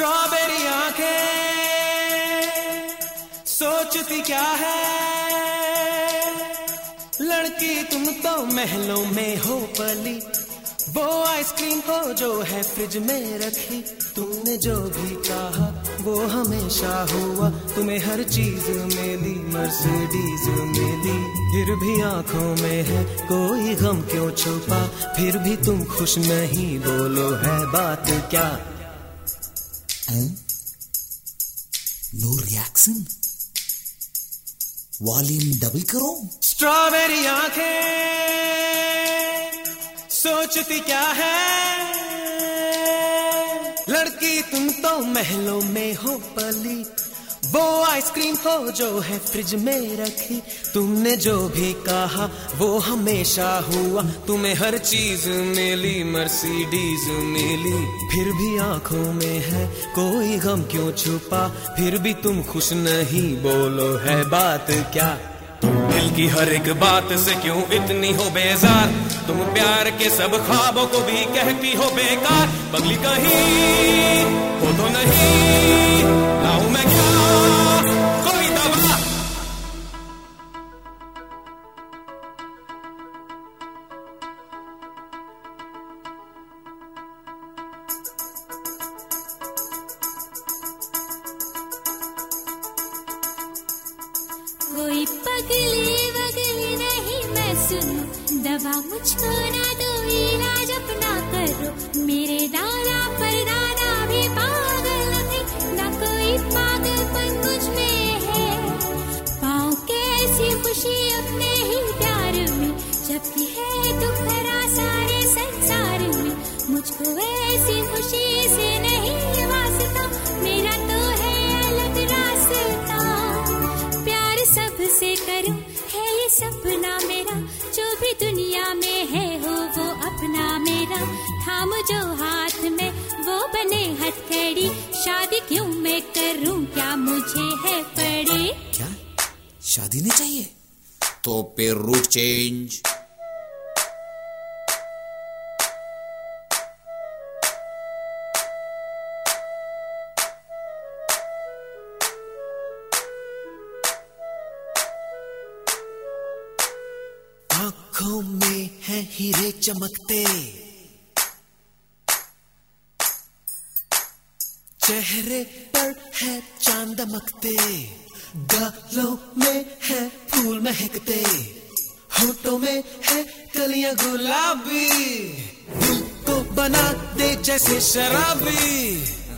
Strawberry आंखें सोचती क्या है, लड़की तुम तो महलों में हो पली, वो आइसक्रीम हो जो है फ्रिज में रखी। तुमने जो भी कहा वो हमेशा हुआ, तुम्हें हर चीज मिली, मर्सिडीज मिली, फिर भी आंखों में है कोई गम क्यों छुपा, फिर भी तुम खुश नहीं, बोलो है बात क्या? नो रिएक्शन, वॉल्यूम डबल करो। स्ट्रॉबेरी आंखें सोचती क्या है, लड़की तुम तो महलों में हो पली, वो आइसक्रीम हो जो है फ्रिज में रखी। तुमने जो भी कहा वो हमेशा हुआ, तुम्हें हर चीज मिली, मर्सिडीज मिली, फिर भी आंखों में है कोई गम क्यों छुपा, फिर भी तुम खुश नहीं, बोलो है बात क्या? तुम दिल की हर एक बात से क्यों इतनी हो बेजार, तुम प्यार के सब ख्वाबों को भी कहती हो बेकार। पगली कहीं हो तो नहीं, लाऊं मैं क्या कोई दवा? कोई पगली वगली नहीं मैं सुनूं, दवा मुझको ना दो, इलाज अपना करो, मेरे दादा पर दादा भी पागल थे, ना कोई पागलपन मुझ में है, पाऊं कैसी खुशी अपने ही प्यार में, जबकि है दुख भरा सारे संसार में, मुझको ऐसी खुशी से नहीं वास्ता, मेरा तो है अलग रास्ता, प्यार सबसे करूं है ये सपना मेरा, जो भी दुनिया में है हो वो अपना मेरा, थाम जो हाथ में वो बने हथकड़ी, शादी क्यों मैं करूं क्या मुझे है पड़ी? क्या शादी नहीं चाहिए? तो फिर रूट चेंज। आंखों में है हीरे चमकते, चेहरे पर है चांद दमकते, गालों में है फूल महकते, होठों में है कलियां गुलाबी, दिल को बना दे जैसे शराबी।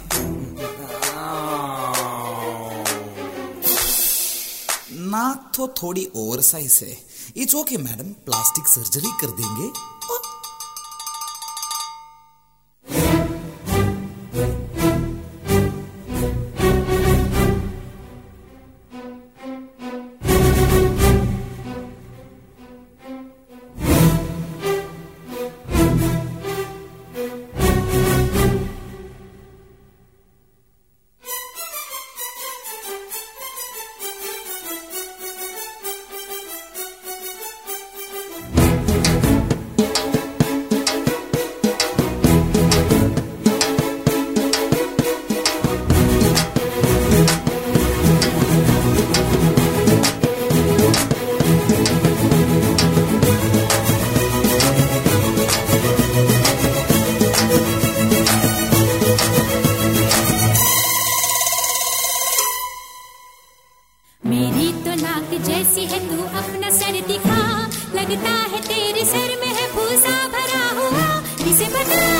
ना तो थोड़ी ओवर साइज है, it's okay madam, plastic surgery कर देंगे। मेरी तो नाक जैसी है तू अपना सर दिखा, लगता है तेरे सर में है भूसा भरा हुआ, इसे बता